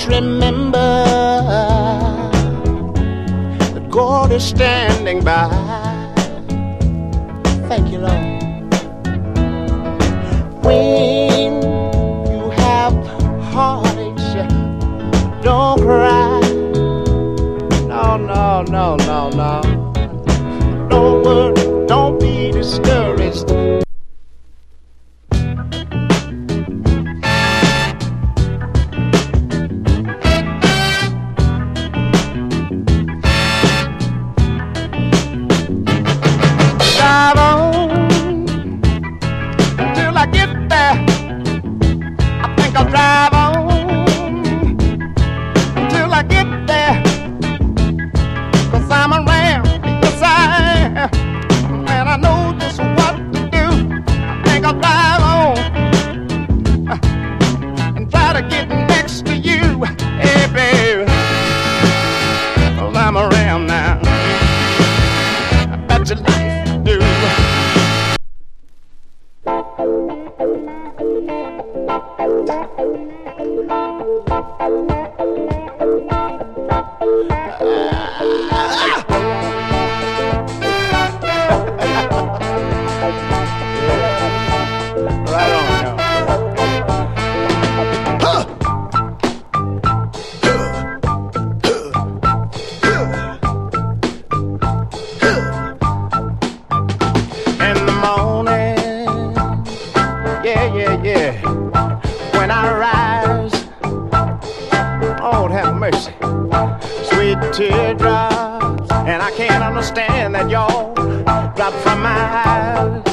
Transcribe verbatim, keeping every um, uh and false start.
Just remember that God is standing by. Thank you, Lord. When you have heartaches, don't cry. No, no, no, no, no. Don't worry, don't be discouraged. Drive on until I get there. I think I'll drive on until I get there. 'Cause I'm around, yes I am, and I know just what to do. I think I'll drive on and try to get next to you. Hey baby, 'cause I'm around now. I bet you like to do. Right on now. In the morning, yeah, yeah, yeah. When I rise, Lord have mercy, sweet teardrops, and I can't understand that y'all drop from my eyes.